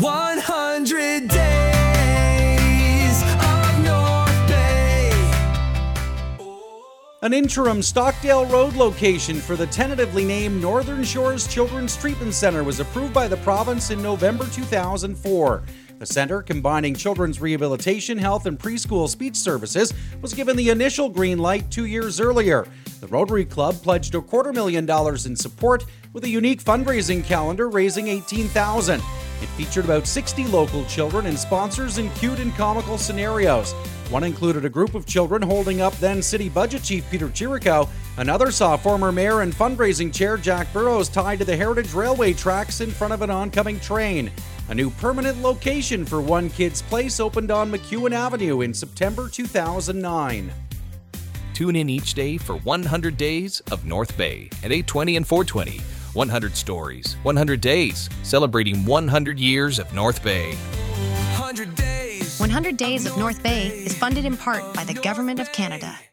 100 Days of North Bay. An interim Stockdale Road location for the tentatively named Northern Shores Children's Treatment Centre was approved by the province in November 2004. The centre, combining children's rehabilitation, health, and preschool speech services, was given the initial green light 2 years earlier. The Rotary Club pledged $250,000 in support, with a unique fundraising calendar raising $18,000. It featured about 60 local children and sponsors in cute and comical scenarios. One included a group of children holding up then City Budget Chief Peter Chirico. Another saw former Mayor and fundraising chair Jack Burrows tied to the Heritage Railway tracks in front of an oncoming train. A new permanent location for One Kids Place opened on McEwen Avenue in September 2009. Tune in each day for 100 Days of North Bay at 8:20 and 4:20. 100 stories, 100 days, celebrating 100 years of North Bay. 100 Days. 100 Days of North Bay is funded in part by the Government of Canada.